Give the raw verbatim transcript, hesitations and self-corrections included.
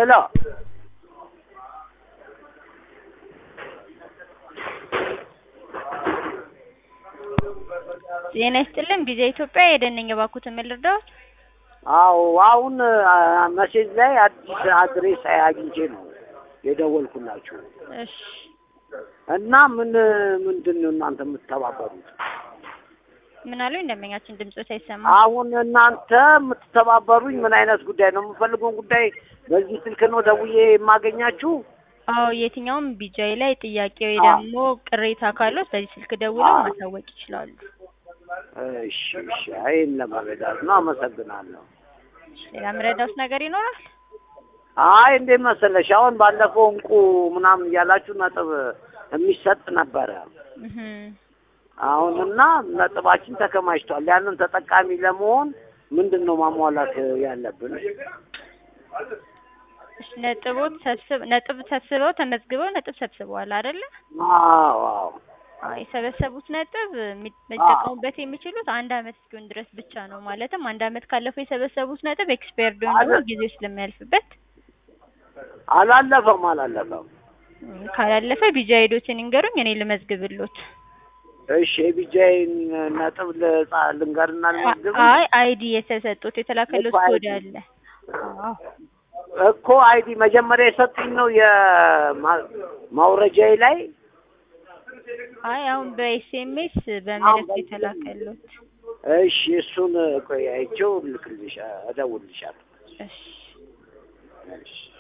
ሄሎ ጤና ይስጥልን ቪዛ ኢትዮጵያ የደነኝ ባኩት መልርዳው አው አሁን መሴጅ ላይ አዲስ አድሬስ አግኝቼ ነው የደወልኩላችሁ እሺ እና ምን ምንድነው እናንተ የምትተባበሩት ምን አለው እንደመኛችን ድምጽ ሳይሰማ አሁን እናንተ የምትተባበሩኝ ምን አይነት ጉዳይ ነው የምፈልገው ጉዳይ በዚህ ስልክ ነው ደውዬ የማገኛችሁ አው የትኛውም ቢጃይ ላይ ጥያቄው ደግሞ ቅሬታ ካለው በዚህ ስልክ ደውለው ማሳወቅ ይችላሉ እሺ እሺ አይን ለማረዳት ነው አመሰግናለሁ ሌላ ምረዳውስ ነገር ይኖራል አይ እንደ መሰለሽ አሁን ባለፈው እንቁ ምናምን ያላችሁ ነጥብ የሚሰጥ ነበር እህ አሁንና ነጥባችን ተከማችቷል ያንን ተጠቃሚ ለመሆን ምንድነው ማሟላት ያለብን እሺ ነጥቦት ሰብስብ ነጥብ ሰብስበው ተመዝግበው ነጥብ ሰብስበዋል አይደለ አዎ አዎ አይ ሰበሰቡት ነጥብ መጠቀሙበት የሚችሉት አንድ አመት እስኪሆን ድረስ ብቻ ነው ማለትም አንድ አመት ካለፈው የሰበሰቡት ነጥብ ኤክስፓየርድ ነው ጊዜው ስለሚያልፍበት አላለፈም አላለፈም ካላለፈ ቢጃይዶችን እንገሩኝ እኔ ልመዝግብልዎት እሺ ቢጃይን ነጥብ ልንገርና ልመዝግብ አይ አይዲ የተሰጡት የተላከሉት ኮድ አለ አዎ እኮ አይዲ መጀመሪያ የሰጡኝ ነው የማውረጃዬ ላይ አይ አሁን በኤስኤምኤስ በመልእክት የተላከሉት እሺ እሱን ቆይ አይቼው ልክልሽ እደውልልሻለሁ እሺ እሺ